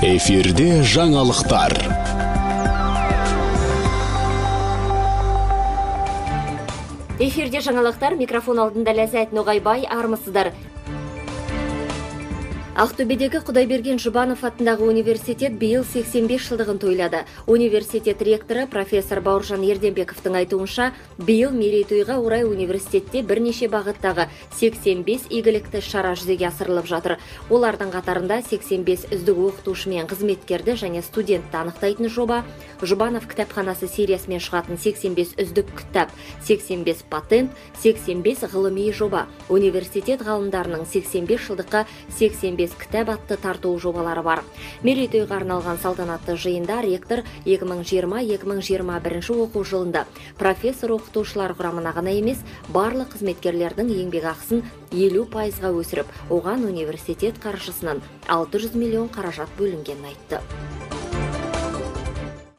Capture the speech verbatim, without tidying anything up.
Эфирде жаңалықтар. Эфирде жаңалықтар, микрофон алдында Ләззат Ноғайбай, армысыздар. Ақтөбедегі Құдайберген Жұбанов атындағы университет биыл сексен бес жылдығын тойлады. Университет ректоры профессор Бауыржан Ерденбековтың айтуынша, биыл мерейтойға орай университетте бірнеше бағыттағы сексен бес игілікті шара жүзеге асырылып жатыр. Олардың қатарында сексен бес үздік оқытушы мен қызметкерді және студентті анықтайтын жоба, Жұбанов кітапханасы сериясымен шығатын сексен бес үздік кітап, сексен бес патент, сексен бес ғылыми жоба, университет ғалымдарының сексен бес жылдыққа сексен бес кітап атты тарту жобалары бар. Мерейтойға арналған салтанатты жиында ректор екі мың жиырма екі мың жиырма бірінші оқу жылында профессор оқытушылар құрамына ғана емес, барлық қызметкерлердің еңбек ақысын елу пайызға өсіріп, оған университет қаржысынан алты жүз миллион қаражат бөлінгенін айтты.